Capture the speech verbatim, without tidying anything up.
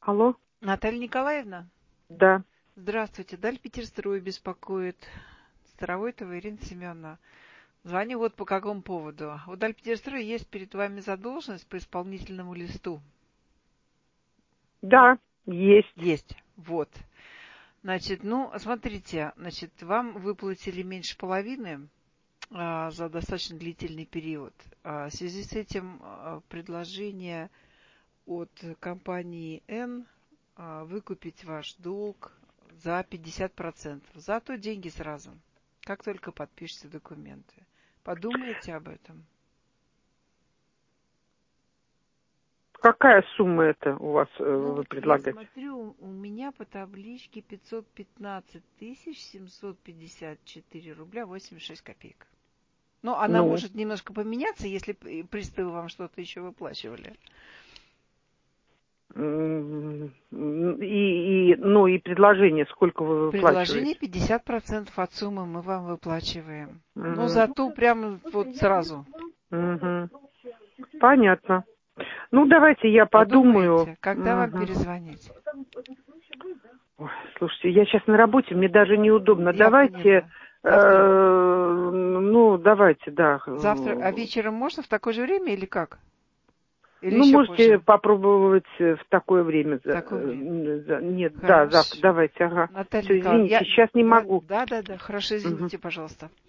Алло. Наталья Николаевна? Да. Здравствуйте. Даль Питерстрой беспокоит. Старовойтова Ирина Семеновна. Звоню вот по какому поводу. У Даль Питерстроя есть перед вами задолженность по исполнительному листу. Да, есть. Есть. Вот. Значит, ну, смотрите, значит, вам выплатили меньше половины а, за достаточно длительный период. А, в связи с этим а, предложение от компании N а, выкупить ваш долг за пятьдесят процентов. Зато деньги сразу, как только подпишете документы. Подумайте об этом. Какая сумма это у вас э, Ну, вы вот предлагаете? я смотрю, у меня по табличке пятьсот пятнадцать тысяч семьсот пятьдесят четыре рубля восемьдесят шесть копеек. Ну, она Ну, может немножко поменяться, если приставы вам что-то еще выплачивали. м, и, и, ну и предложение, сколько вы Предложение выплачиваете? пятьдесят процентов от суммы мы вам выплачиваем. Ну, Мгм. зато прямо вот сразу. Мгм. Понятно. Ну, давайте я подумаю. Подумайте, когда вам Мгм. перезвонить? Ой, слушайте, я сейчас на работе, мне даже неудобно. Я Давайте, поняла. э, Завтра? ну, давайте, да. Завтра, а вечером можно в такое же время или как? Или Ну, еще можете позже? попробовать э, в такое время. В такое время. э, за- Нет, да, завтра, Хорошо. давайте, ага. Наталья Все, Николаевна, извините, я... сейчас не Да, могу. да, да, да. Хорошо, Мгм. извините, пожалуйста.